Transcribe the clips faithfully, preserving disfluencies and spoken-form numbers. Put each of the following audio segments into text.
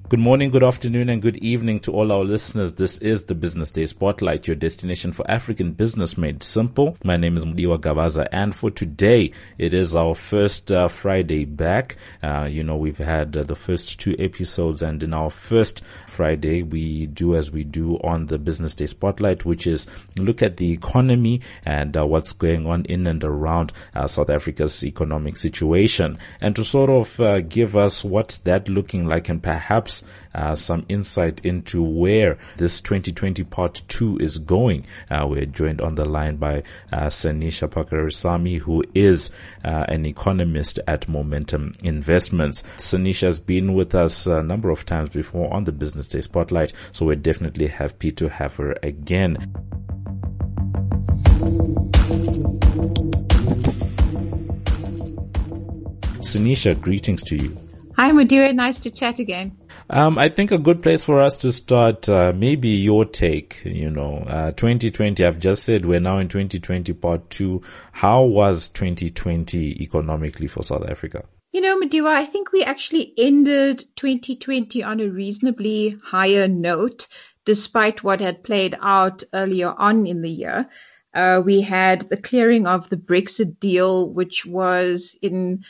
Good morning, good afternoon, and good evening to all our listeners. This is the Business Day Spotlight, your destination for African business made simple. My name is Mudiwa Gabaza, and for today, it is our first uh, Friday back. Uh, you know, we've had uh, the first two episodes, and in our first Friday, we do as we do on the Business Day Spotlight, which is look at the economy and uh, what's going on in and around uh, South Africa's economic situation. And to sort of uh, give us what's that looking like and perhaps Uh, some insight into where this twenty twenty part two is going. Uh, we're joined on the line by uh, Sanisha Pakarisamy, who is uh, an economist at Momentum Investments. Sanisha has been with us a number of times before on the Business Day Spotlight, so we're definitely happy to have her again. Sanisha, greetings to you. Hi, Mudiwa. Nice to chat again. Um, I think a good place for us to start, uh, maybe your take, you know, uh, twenty twenty, I've just said we're now in twenty twenty part two. How was twenty twenty economically for South Africa? You know, Mudiwa, I think we actually ended twenty twenty on a reasonably higher note, despite what had played out earlier on in the year. Uh, we had the clearing of the Brexit deal, which was in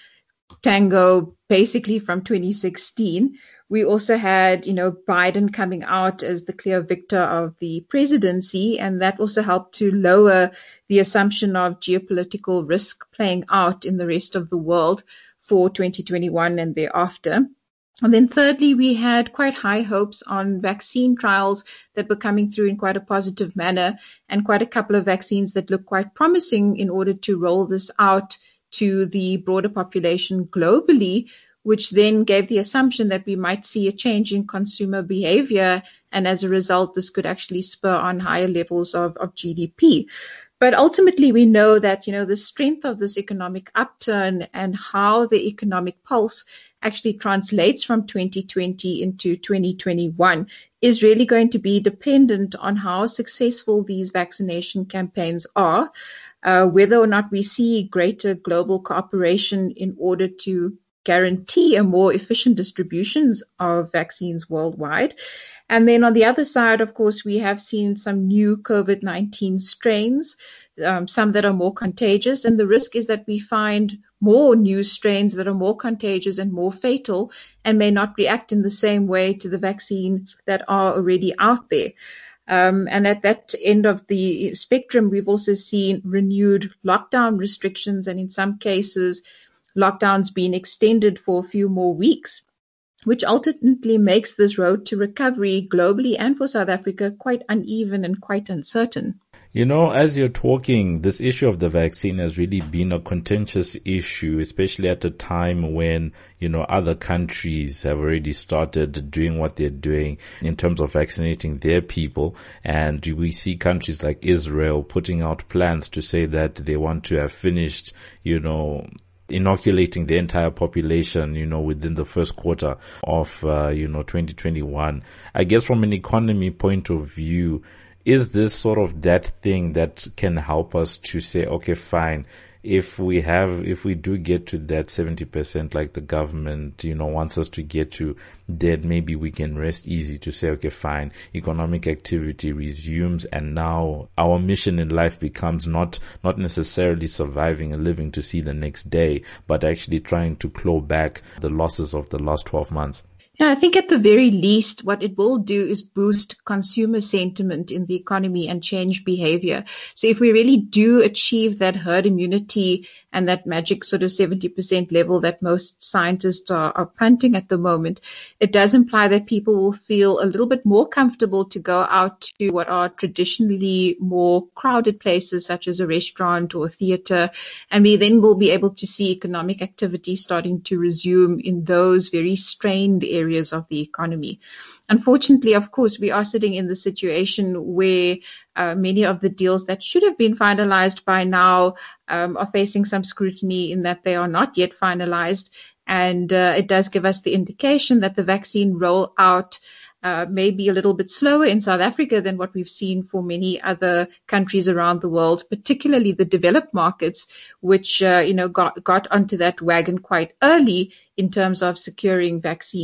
tango basically from twenty sixteen. We also had, you know, Biden coming out as the clear victor of the presidency, and that also helped to lower the assumption of geopolitical risk playing out in the rest of the world for twenty twenty-one and thereafter. And then thirdly, we had quite high hopes on vaccine trials that were coming through in quite a positive manner, and quite a couple of vaccines that look quite promising in order to roll this out to the broader population globally, which then gave the assumption that we might see a change in consumer behavior. And as a result, this could actually spur on higher levels of, of G D P. But ultimately, we know that, you know, the strength of this economic upturn and how the economic pulse actually translates from twenty twenty into twenty twenty-one is really going to be dependent on how successful these vaccination campaigns are, uh, whether or not we see greater global cooperation in order to guarantee a more efficient distributions of vaccines worldwide. And then on the other side, of course, we have seen some new COVID nineteen strains, um, some that are more contagious. And the risk is that we find more new strains that are more contagious and more fatal and may not react in the same way to the vaccines that are already out there. Um, and at that end of the spectrum, we've also seen renewed lockdown restrictions, and in some cases, lockdowns being extended for a few more weeks, which ultimately makes this road to recovery globally and for South Africa quite uneven and quite uncertain. You know, as you're talking, this issue of the vaccine has really been a contentious issue, especially at a time when, you know, other countries have already started doing what they're doing in terms of vaccinating their people. And we see countries like Israel putting out plans to say that they want to have finished, you know, inoculating the entire population, you know, within the first quarter of, uh, you know, twenty twenty-one. I guess from an economy point of view, is this sort of that thing that can help us to say, okay, fine, if we have, if we do get to that seventy percent like the government, you know, wants us to get to, then maybe we can rest easy to say, okay, fine, economic activity resumes, and now our mission in life becomes not, not necessarily surviving and living to see the next day, but actually trying to claw back the losses of the last twelve months. Yeah, I think at the very least, what it will do is boost consumer sentiment in the economy and change behavior. So if we really do achieve that herd immunity and that magic sort of seventy percent level that most scientists are, are punting at the moment, it does imply that people will feel a little bit more comfortable to go out to what are traditionally more crowded places, such as a restaurant or a theater. And we then will be able to see economic activity starting to resume in those very strained areas of the economy. Unfortunately, of course, we are sitting in the situation where uh, many of the deals that should have been finalized by now um, are facing some scrutiny in that they are not yet finalized. And uh, it does give us the indication that the vaccine rollout uh, may be a little bit slower in South Africa than what we've seen for many other countries around the world, particularly the developed markets, which, uh, you know, got, got onto that wagon quite early in terms of securing vaccines.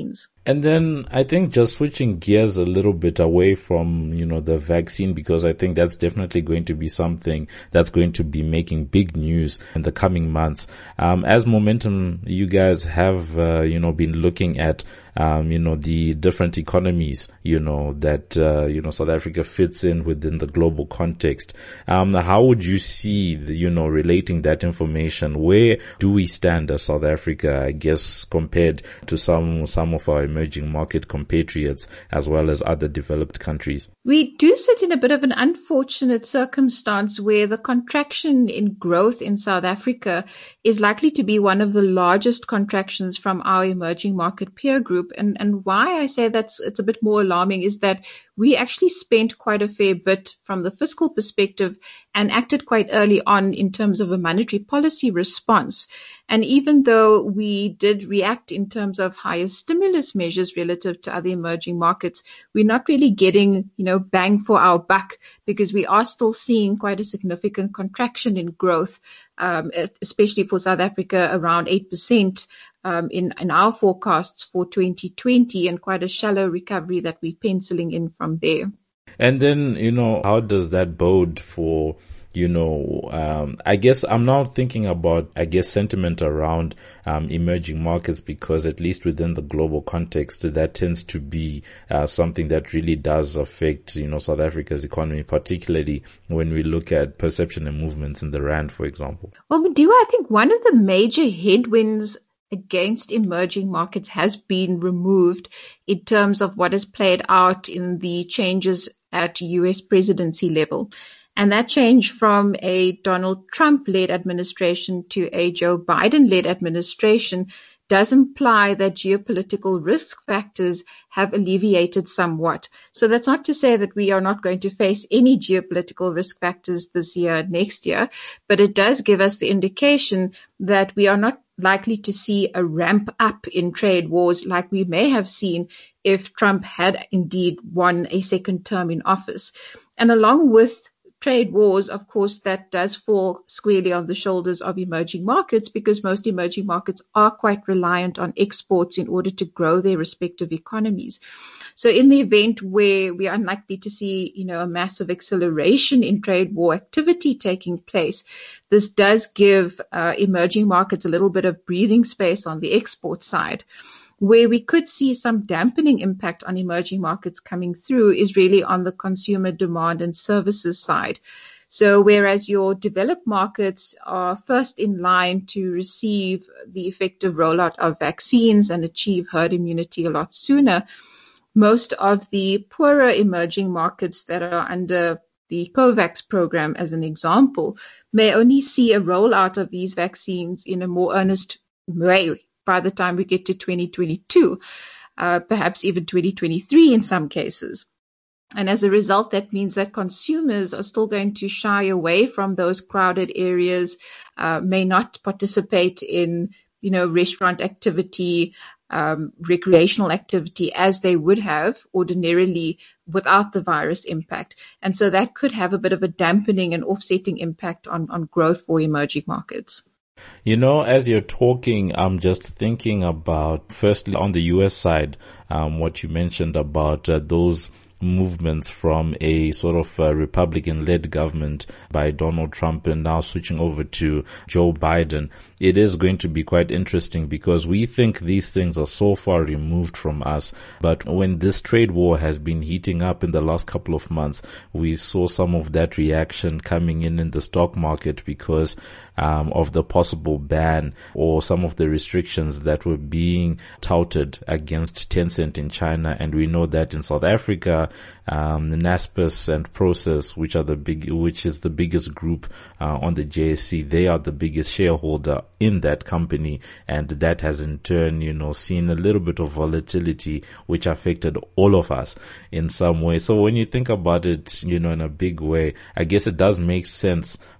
And then I think just switching gears a little bit away from, you know, the vaccine, because I think that's definitely going to be something that's going to be making big news in the coming months. Um, as Momentum, you guys have, uh, you know, been looking at, um, you know, the different economies, you know, that, uh, you know, South Africa fits in within the global context. Um, how would you see, the, you know, relating that information? Where do we stand as South Africa, I guess, compared to some, some of our emerging market compatriots as well as other developed countries? We do sit in a bit of an unfortunate circumstance where the contraction in growth in South Africa is likely to be one of the largest contractions from our emerging market peer group. And, and why I say that's it's a bit more alarming is that we actually spent quite a fair bit from the fiscal perspective and acted quite early on in terms of a monetary policy response. And even though we did react in terms of higher stimulus measures relative to other emerging markets, we're not really getting, you know, bang for our buck, because we are still seeing quite a significant contraction in growth, um, especially for South Africa, around eight percent. Um, in, in our forecasts for twenty twenty, and quite a shallow recovery that we're penciling in from there. And then, you know, how does that bode for, you know, um, I guess I'm now thinking about, I guess, sentiment around um, emerging markets, because at least within the global context, that tends to be uh, something that really does affect, you know, South Africa's economy, particularly when we look at perception and movements in the rand, for example. Well, Madiwa, I think one of the major headwinds against emerging markets has been removed in terms of what has played out in the changes at U S presidency level. And that change from a Donald Trump-led administration to a Joe Biden-led administration does imply that geopolitical risk factors have alleviated somewhat. So that's not to say that we are not going to face any geopolitical risk factors this year, next year, but it does give us the indication that we are not likely to see a ramp up in trade wars like we may have seen if Trump had indeed won a second term in office. And along with trade wars, of course, that does fall squarely on the shoulders of emerging markets, because most emerging markets are quite reliant on exports in order to grow their respective economies. So in the event where we are unlikely to see, you know, a massive acceleration in trade war activity taking place, this does give uh, emerging markets a little bit of breathing space on the export side. Where we could see some dampening impact on emerging markets coming through is really on the consumer demand and services side. So whereas your developed markets are first in line to receive the effective rollout of vaccines and achieve herd immunity a lot sooner, most of the poorer emerging markets that are under the COVAX program, as an example, may only see a rollout of these vaccines in a more earnest way by the time we get to twenty twenty-two, uh, perhaps even twenty twenty-three in some cases. And as a result, that means that consumers are still going to shy away from those crowded areas, uh, may not participate in, you know, restaurant activity, um, recreational activity as they would have ordinarily without the virus impact. And so that could have a bit of a dampening and offsetting impact on, on growth for emerging markets. You know, as you're talking, I'm just thinking about, firstly, on the U S side, um, what you mentioned about uh, those movements from a sort of uh, Republican-led government by Donald Trump and now switching over to Joe Biden. It is going to be quite interesting because we think these things are so far removed from us. But when this trade war has been heating up in the last couple of months, we saw some of that reaction coming in in the stock market because um, of the possible ban or some of the restrictions that were being touted against Tencent in China. And we know that in South Africa, um, Naspers and Prosus, which are the big, which is the biggest group uh, on the J S E, they are the biggest shareholder in that company, and that has in turn, you know, seen a little bit of volatility which affected all of us in some way. So when you think about it, you know, in a big way, I guess it does make sense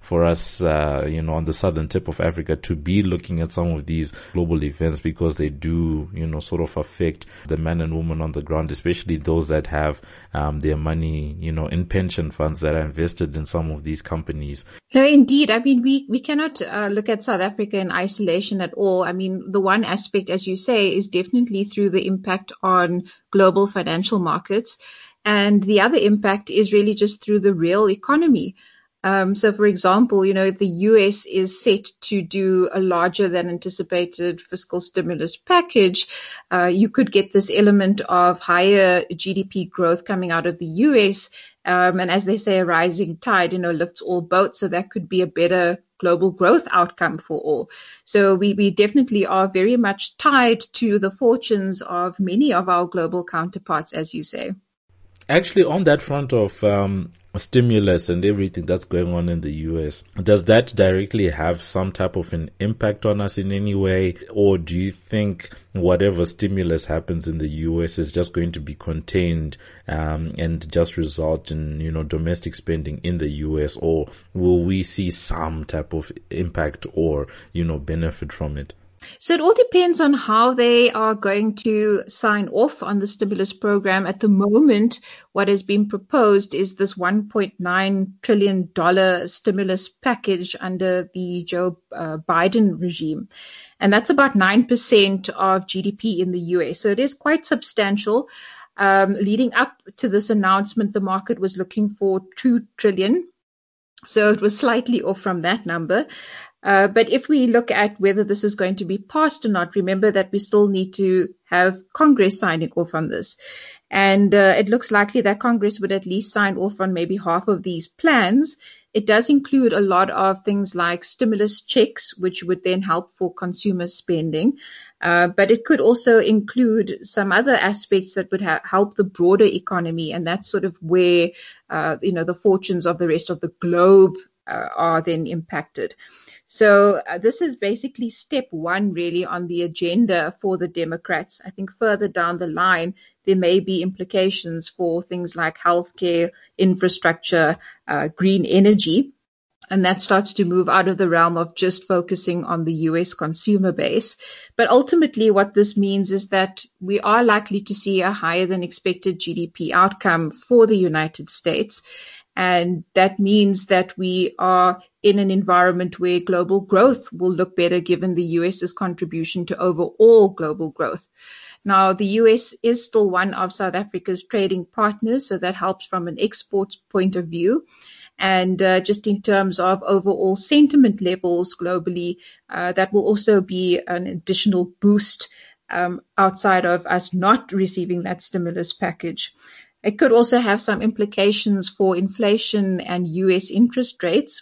for us, uh, you know, on the southern tip of Africa to be looking at some of these global events, because they do, you know, sort of affect the men and women on the ground, especially those that have um, their money, you know, in pension funds that are invested in some of these companies. No, indeed. I mean, we, we cannot uh, look at South Africa in isolation at all. I mean, the one aspect, as you say, is definitely through the impact on global financial markets. And the other impact is really just through the real economy. Um, so, for example, you know, if the U S is set to do a larger than anticipated fiscal stimulus package, uh, you could get this element of higher G D P growth coming out of the U S. Um, and as they say, a rising tide, you know, lifts all boats. So that could be a better global growth outcome for all. So we, we definitely are very much tied to the fortunes of many of our global counterparts, as you say. Actually, on that front of um, stimulus and everything that's going on in the U S, does that directly have some type of an impact on us in any way? Or do you think whatever stimulus happens in the U S is just going to be contained um, and just result in, you know, domestic spending in the U S? Or will we see some type of impact or, you know, benefit from it? So it all depends on how they are going to sign off on the stimulus program. At the moment, what has been proposed is this one point nine trillion dollars stimulus package under the Joe uh, Biden regime. And that's about nine percent of G D P in the U S. So it is quite substantial. Um, leading up to this announcement, the market was looking for two trillion dollars. So it was slightly off from that number. Uh, but if we look at whether this is going to be passed or not, remember that we still need to have Congress signing off on this. And uh, it looks likely that Congress would at least sign off on maybe half of these plans. It does include a lot of things like stimulus checks, which would then help for consumer spending. Uh, but it could also include some other aspects that would ha- help the broader economy. And that's sort of where, uh, you know, the fortunes of the rest of the globe uh, are then impacted. So uh, this is basically step one, really, on the agenda for the Democrats. I think further down the line, there may be implications for things like healthcare, infrastructure, uh, green energy. And that starts to move out of the realm of just focusing on the U S consumer base. But ultimately, what this means is that we are likely to see a higher than expected G D P outcome for the United States. And that means that we are in an environment where global growth will look better given the U S's contribution to overall global growth. Now, the U S is still one of South Africa's trading partners, so that helps from an export point of view. And uh, just in terms of overall sentiment levels globally, uh, that will also be an additional boost um, outside of us not receiving that stimulus package. It could also have some implications for inflation and U S interest rates.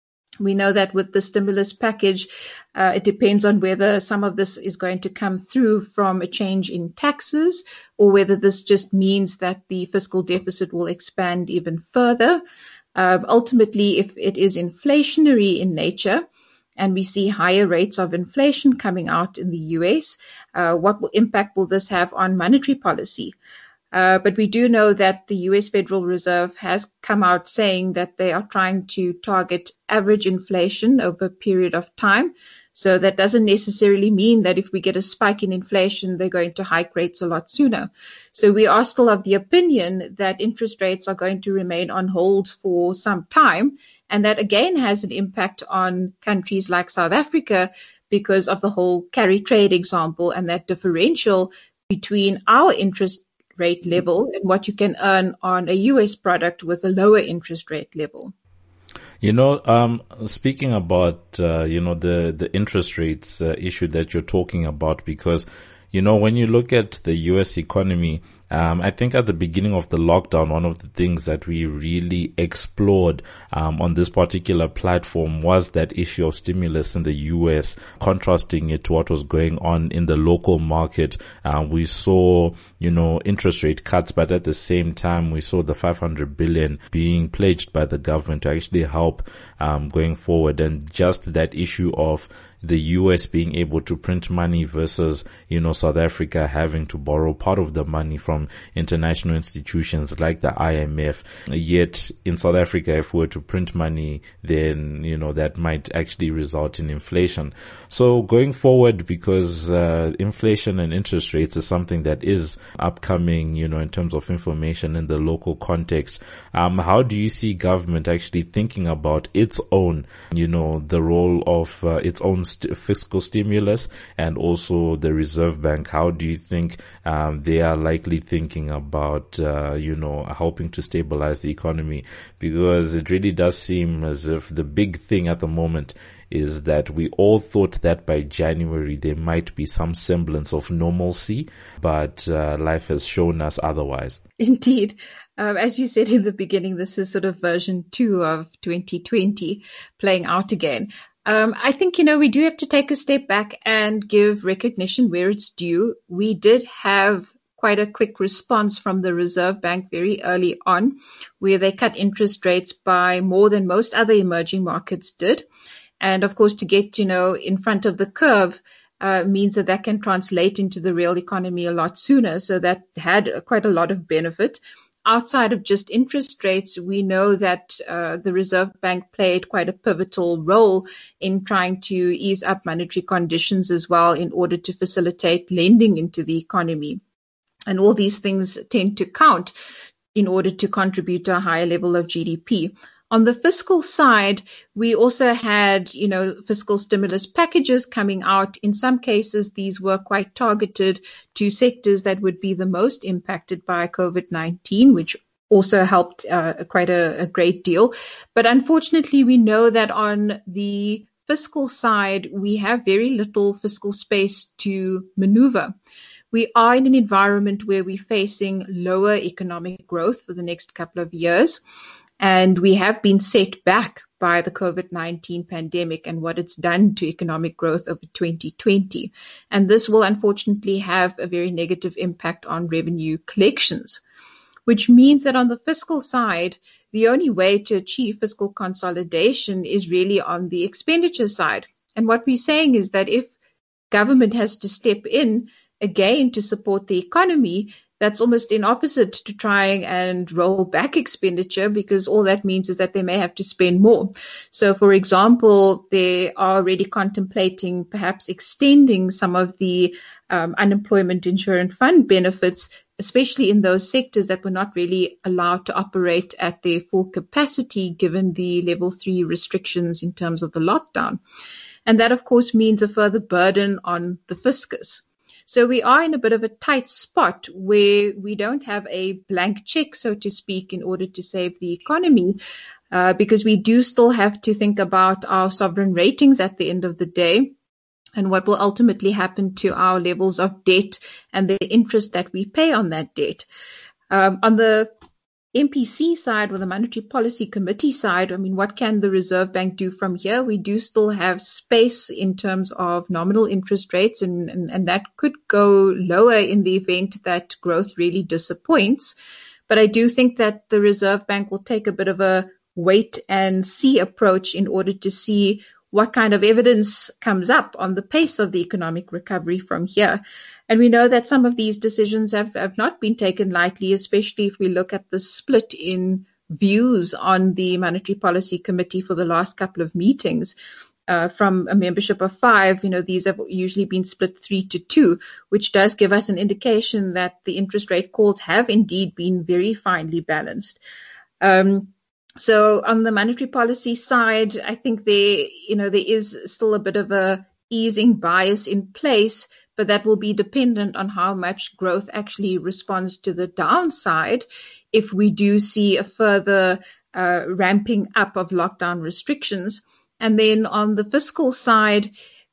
We know that with the stimulus package, uh, it depends on whether some of this is going to come through from a change in taxes or whether this just means that the fiscal deficit will expand even further. Uh, ultimately, if it is inflationary in nature, and we see higher rates of inflation coming out in the U S, uh, what will, impact will this have on monetary policy? Uh, but we do know that the U S Federal Reserve has come out saying that they are trying to target average inflation over a period of time. So that doesn't necessarily mean that if we get a spike in inflation, they're going to hike rates a lot sooner. So we are still of the opinion that interest rates are going to remain on hold for some time. And that again has an impact on countries like South Africa because of the whole carry trade example and that differential between our interest rate level and what you can earn on a U S product with a lower interest rate level. You know, um, speaking about, uh, you know, the, the interest rates uh, issue that you're talking about, because, you know, when you look at the U S economy, um, I think at the beginning of the lockdown, one of the things that we really explored um, on this particular platform was that issue of stimulus in the U S, contrasting it to what was going on in the local market. Uh, we saw, you know, interest rate cuts, but at the same time, we saw the five hundred billion being pledged by the government to actually help um, going forward. And just that issue of the U S being able to print money versus, you know, South Africa having to borrow part of the money from international institutions like the I M F. Yet in South Africa, if we were to print money, then, you know, that might actually result in inflation. So going forward, because uh, inflation and interest rates is something that is upcoming, you know, in terms of information in the local context, um, how do you see government actually thinking about its own, you know, the role of uh, its own st- fiscal stimulus and also the Reserve Bank? How do you think um, they are likely thinking about, uh, you know, helping to stabilize the economy? Because it really does seem as if the big thing at the moment is that we all thought that by January there might be some semblance of normalcy, but uh, life has shown us otherwise. Indeed. Um, as you said in the beginning, this is sort of version two of twenty twenty playing out again. Um, I think, you know, we do have to take a step back and give recognition where it's due. We did have quite a quick response from the Reserve Bank very early on, where they cut interest rates by more than most other emerging markets did. And of course, to get, you know, in front of the curve uh, means that that can translate into the real economy a lot sooner. So that had quite a lot of benefit. Outside of just interest rates, we know that uh, the Reserve Bank played quite a pivotal role in trying to ease up monetary conditions as well in order to facilitate lending into the economy. And all these things tend to count in order to contribute to a higher level of G D P. On the fiscal side, we also had, you know, fiscal stimulus packages coming out. In some cases, these were quite targeted to sectors that would be the most impacted by COVID nineteen, which also helped uh, quite a, a great deal. But unfortunately, we know that on the fiscal side, we have very little fiscal space to maneuver. We are in an environment where we're facing lower economic growth for the next couple of years. And we have been set back by the COVID nineteen pandemic and what it's done to economic growth over twenty twenty. And this will unfortunately have a very negative impact on revenue collections, which means that on the fiscal side, the only way to achieve fiscal consolidation is really on the expenditure side. And what we're saying is that if government has to step in again to support the economy, that's almost in opposite to trying and roll back expenditure, because all that means is that they may have to spend more. So, for example, they are already contemplating perhaps extending some of the um, unemployment insurance fund benefits, especially in those sectors that were not really allowed to operate at their full capacity given the level three restrictions in terms of the lockdown. And that, of course, means a further burden on the fiscus. So we are in a bit of a tight spot where we don't have a blank check, so to speak, in order to save the economy, uh, because we do still have to think about our sovereign ratings at the end of the day and what will ultimately happen to our levels of debt and the interest that we pay on that debt. Um, on the M P C side, or the Monetary Policy Committee side, I mean, what can the Reserve Bank do from here? We do still have space in terms of nominal interest rates, and, and, and that could go lower in the event that growth really disappoints. But I do think that the Reserve Bank will take a bit of a wait and see approach in order to see what kind of evidence comes up on the pace of the economic recovery from here. And we know that some of these decisions have, have not been taken lightly, especially if we look at the split in views on the Monetary Policy Committee for the last couple of meetings. Uh, from a membership of five, you know, these have usually been split three to two, which does give us an indication that the interest rate calls have indeed been very finely balanced. Um, So on the monetary policy side, I think there, you know, there is still a bit of a easing bias in place, but that will be dependent on how much growth actually responds to the downside if we do see a further uh, ramping up of lockdown restrictions. And then on the fiscal side,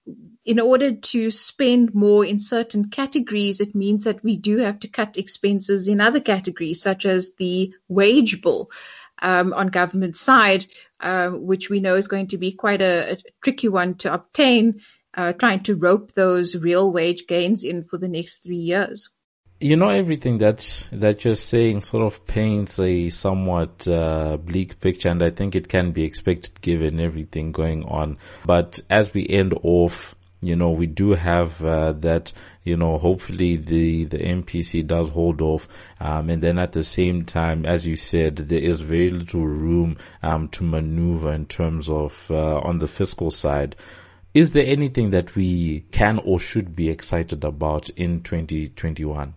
in order to spend more in certain categories, it means that we do have to cut expenses in other categories, such as the wage bill. Um, on government side, uh, which we know is going to be quite a, a tricky one to obtain, uh, trying to rope those real wage gains in for the next three years. You know, everything that that you're saying sort of paints a somewhat uh, bleak picture, and I think it can be expected given everything going on. But as we end off, you know, we do have uh, that, you know, hopefully the, the M P C does hold off. Um, and then at the same time, as you said, there is very little room um, to maneuver in terms of uh, on the fiscal side. Is there anything that we can or should be excited about in twenty twenty-one?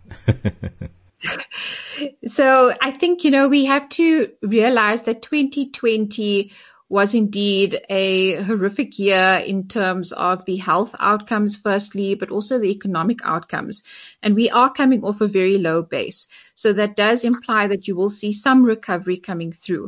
So I think, you know, we have to realize that twenty twenty was indeed a horrific year in terms of the health outcomes, firstly, but also the economic outcomes. And we are coming off a very low base. So that does imply that you will see some recovery coming through.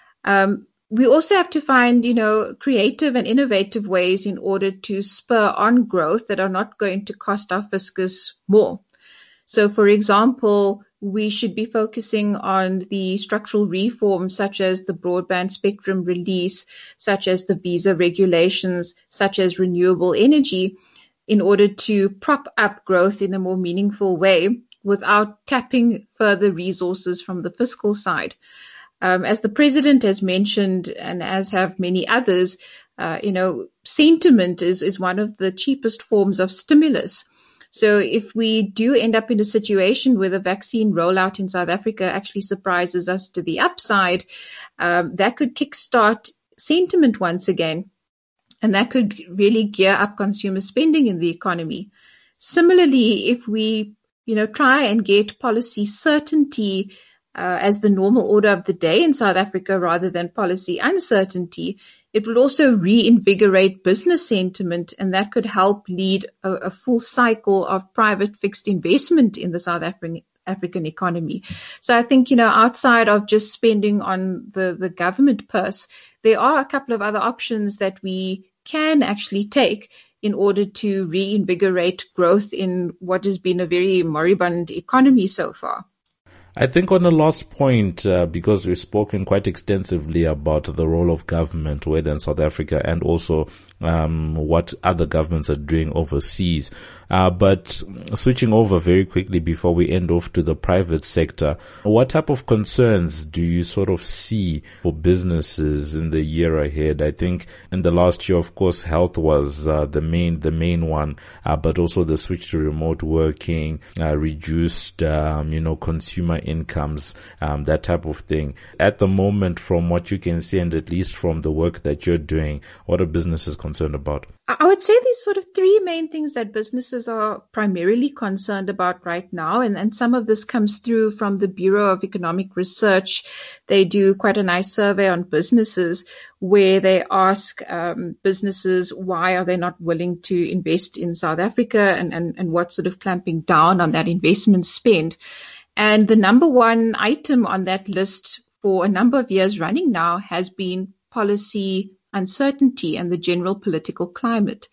Um, We also have to find, you know, creative and innovative ways in order to spur on growth that are not going to cost our fiscus more. So, for example, we should be focusing on the structural reforms such as the broadband spectrum release, such as the visa regulations, such as renewable energy, in order to prop up growth in a more meaningful way without tapping further resources from the fiscal side. Um, as the president has mentioned, and as have many others, uh, you know, sentiment is, is one of the cheapest forms of stimulus. So if we do end up in a situation where the vaccine rollout in South Africa actually surprises us to the upside, um, that could kickstart sentiment once again. And that could really gear up consumer spending in the economy. Similarly, if we, you know, try and get policy certainty Uh, as the normal order of the day in South Africa rather than policy uncertainty, it will also reinvigorate business sentiment, and that could help lead a, a full cycle of private fixed investment in the South African African economy. So I think, you know, outside of just spending on the, the government purse, there are a couple of other options that we can actually take in order to reinvigorate growth in what has been a very moribund economy so far. I think on the last point, uh, because we've spoken quite extensively about the role of government, whether in South Africa and also um, what other governments are doing overseas. Uh, but switching over very quickly before we end off to the private sector, what type of concerns do you sort of see for businesses in the year ahead? I think in the last year, of course, health was uh, the main the main one, uh, but also the switch to remote working, uh, reduced, um, you know, consumer incomes, um, that type of thing. At the moment, from what you can see, and at least from the work that you're doing, what are businesses concerned about? I would say there's sort of three main things that businesses are primarily concerned about right now. And, and some of this comes through from the Bureau of Economic Research. They do quite a nice survey on businesses where they ask um, businesses why are they not willing to invest in South Africa, and, and, and what sort of clamping down on that investment spend. And the number one item on that list for a number of years running now has been policy uncertainty and the general political climate.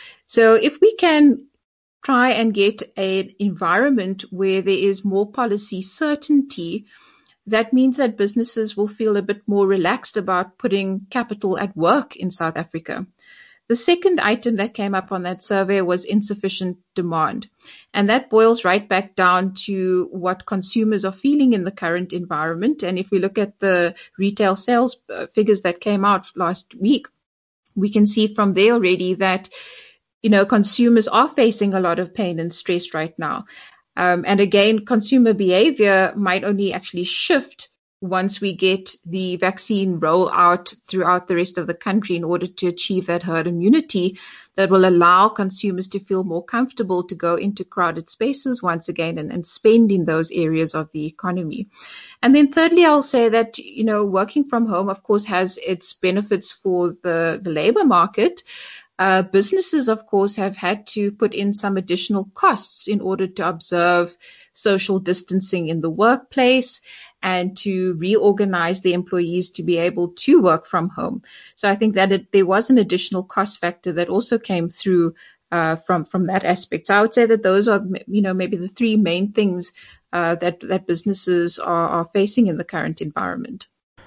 So if we can try and get an environment where there is more policy certainty, that means that businesses will feel a bit more relaxed about putting capital at work in South Africa. The second item that came up on that survey was insufficient demand. And that boils right back down to what consumers are feeling in the current environment. And if we look at the retail sales figures that came out last week, we can see from there already that, you know, consumers are facing a lot of pain and stress right now. Um, and again, consumer behavior might only actually shift once we get the vaccine roll out throughout the rest of the country in order to achieve that herd immunity that will allow consumers to feel more comfortable to go into crowded spaces once again and, and spend in those areas of the economy. And then thirdly, I'll say that, you know, working from home, of course, has its benefits for the, the labor market. Uh, businesses, of course, have had to put in some additional costs in order to observe social distancing in the workplace and to reorganize the employees to be able to work from home. So I think that it, there was an additional cost factor that also came through uh, from from that aspect. So I would say that those are, you know, maybe the three main things uh, that that businesses are, are facing in the current environment.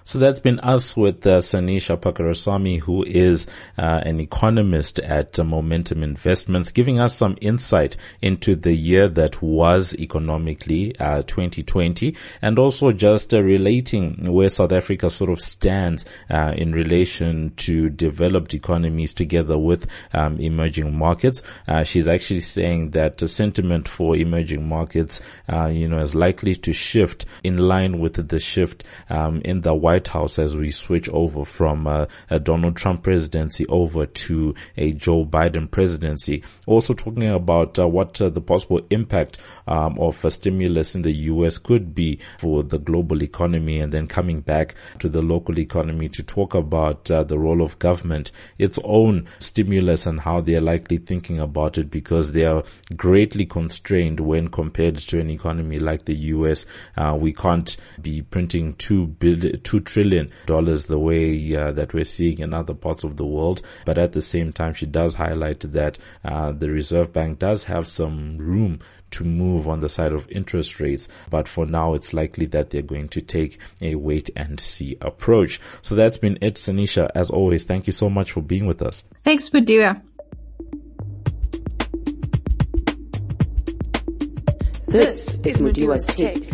So that's been us with uh, Sanisha Pakaraswamy, who is uh, an economist at uh, Momentum Investments, giving us some insight into the year that was economically, uh, twenty twenty, and also just uh, relating where South Africa sort of stands uh, in relation to developed economies together with um, emerging markets. Uh, she's actually saying that the sentiment for emerging markets, uh, you know, is likely to shift in line with the shift um, in the White House as we switch over from uh, a Donald Trump presidency over to a Joe Biden presidency. Also talking about uh, what uh, the possible impact um, of a stimulus in the U S could be for the global economy, and then coming back to the local economy to talk about uh, the role of government, its own stimulus, and how they're likely thinking about it, because they are greatly constrained when compared to an economy like the U S. Uh, we can't be printing two billion, two trillion dollars the way uh, that we're seeing in other parts of the world. But at the same time, she does highlight that uh, the Reserve Bank does have some room to move on the side of interest rates, but for now it's likely that they're going to take a wait and see approach. So that's been it, Sanisha. As always, thank you so much for being with us. Thanks, Mudiwa. This is Mudiwa's Take.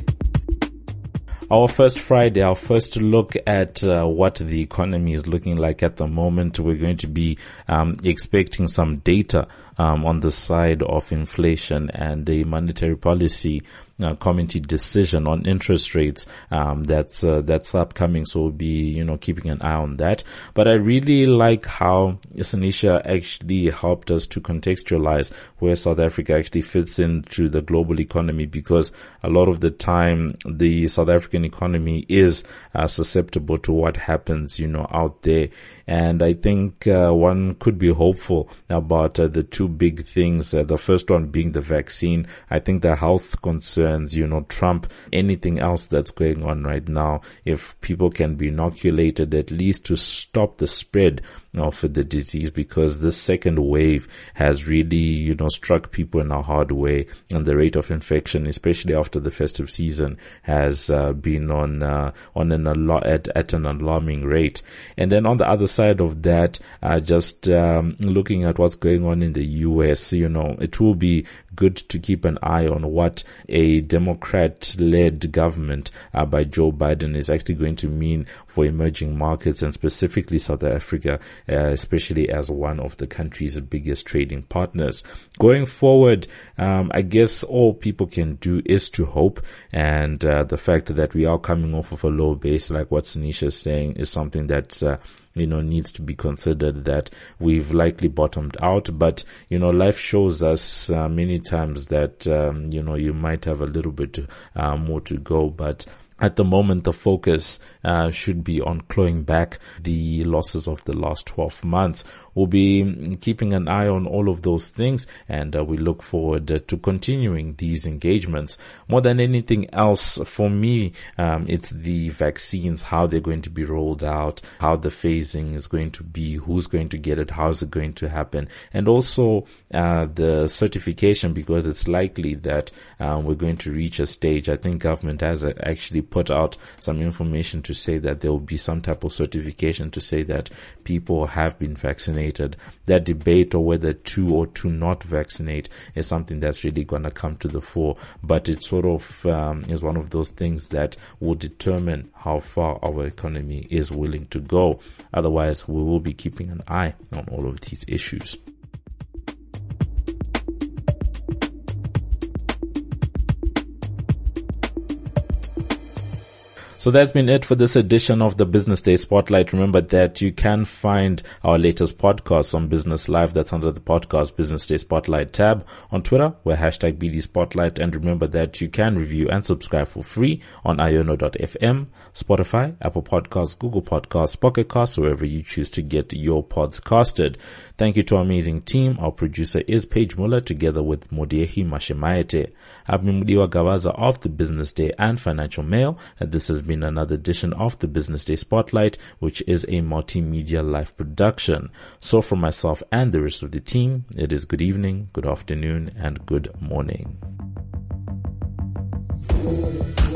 Our first Friday, our first look at uh, what the economy is looking like at the moment. We're going to be um, expecting some data um, on the side of inflation and a monetary policy uh, committee decision on interest rates um, that's uh, that's upcoming. So we'll be, you know, keeping an eye on that. But I really like how Sanisha actually helped us to contextualize where South Africa actually fits into the global economy, because a lot of the time the South African economy is uh, susceptible to what happens, you know, out there. And I think uh, one could be hopeful about uh, the two big things. Uh, the first one being the vaccine. I think the health concerns, you know, trump anything else that's going on right now. If people can be inoculated, at least to stop the spread of the disease, because this second wave has really, you know, struck people in a hard way, and the rate of infection, especially after the festive season, has uh, been on uh, on an al- at, at an alarming rate. And then on the other side of that, uh, just um, looking at what's going on in the U S, you know, it will be good to keep an eye on what a Democrat-led government uh, by Joe Biden is actually going to mean for emerging markets, and specifically South Africa, uh, especially as one of the country's biggest trading partners. Going forward, um, I guess all people can do is to hope, and uh, the fact that we are coming off of a low base, like what Sanisha is saying, is something that's uh, you know, needs to be considered, that we've likely bottomed out. But, you know, life shows us uh, many times that, um, you know, you might have a little bit uh, more to go. But at the moment, the focus uh, should be on clawing back the losses of the last twelve months. We'll be keeping an eye on all of those things, and uh, we look forward uh, to continuing these engagements. More than anything else, for me, um, it's the vaccines, how they're going to be rolled out, how the phasing is going to be, who's going to get it, how's it going to happen, and also uh, the certification, because it's likely that uh, we're going to reach a stage. I think government has uh, actually put out some information to say that there will be some type of certification to say that people have been vaccinated. That debate, or whether to or to not vaccinate, is something that's really going to come to the fore. But it sort of um, is one of those things that will determine how far our economy is willing to go. Otherwise, we will be keeping an eye on all of these issues. So that's been it for this edition of the Business Day Spotlight. Remember that you can find our latest podcasts on Business Live. That's under the podcast Business Day Spotlight tab. On Twitter, we're hashtag B D Spotlight. And remember that you can review and subscribe for free on iono dot f m, Spotify, Apple Podcasts, Google Podcasts, Pocket Casts, wherever you choose to get your pods casted. Thank you to our amazing team. Our producer is Paige Muller, together with Modiehi Mashemayete. I've been Mudiwa Gawaza of the Business Day and Financial Mail, and this has been another edition of the Business Day Spotlight, which is a multimedia live production. So from myself and the rest of the team, it is good evening, good afternoon, and good morning.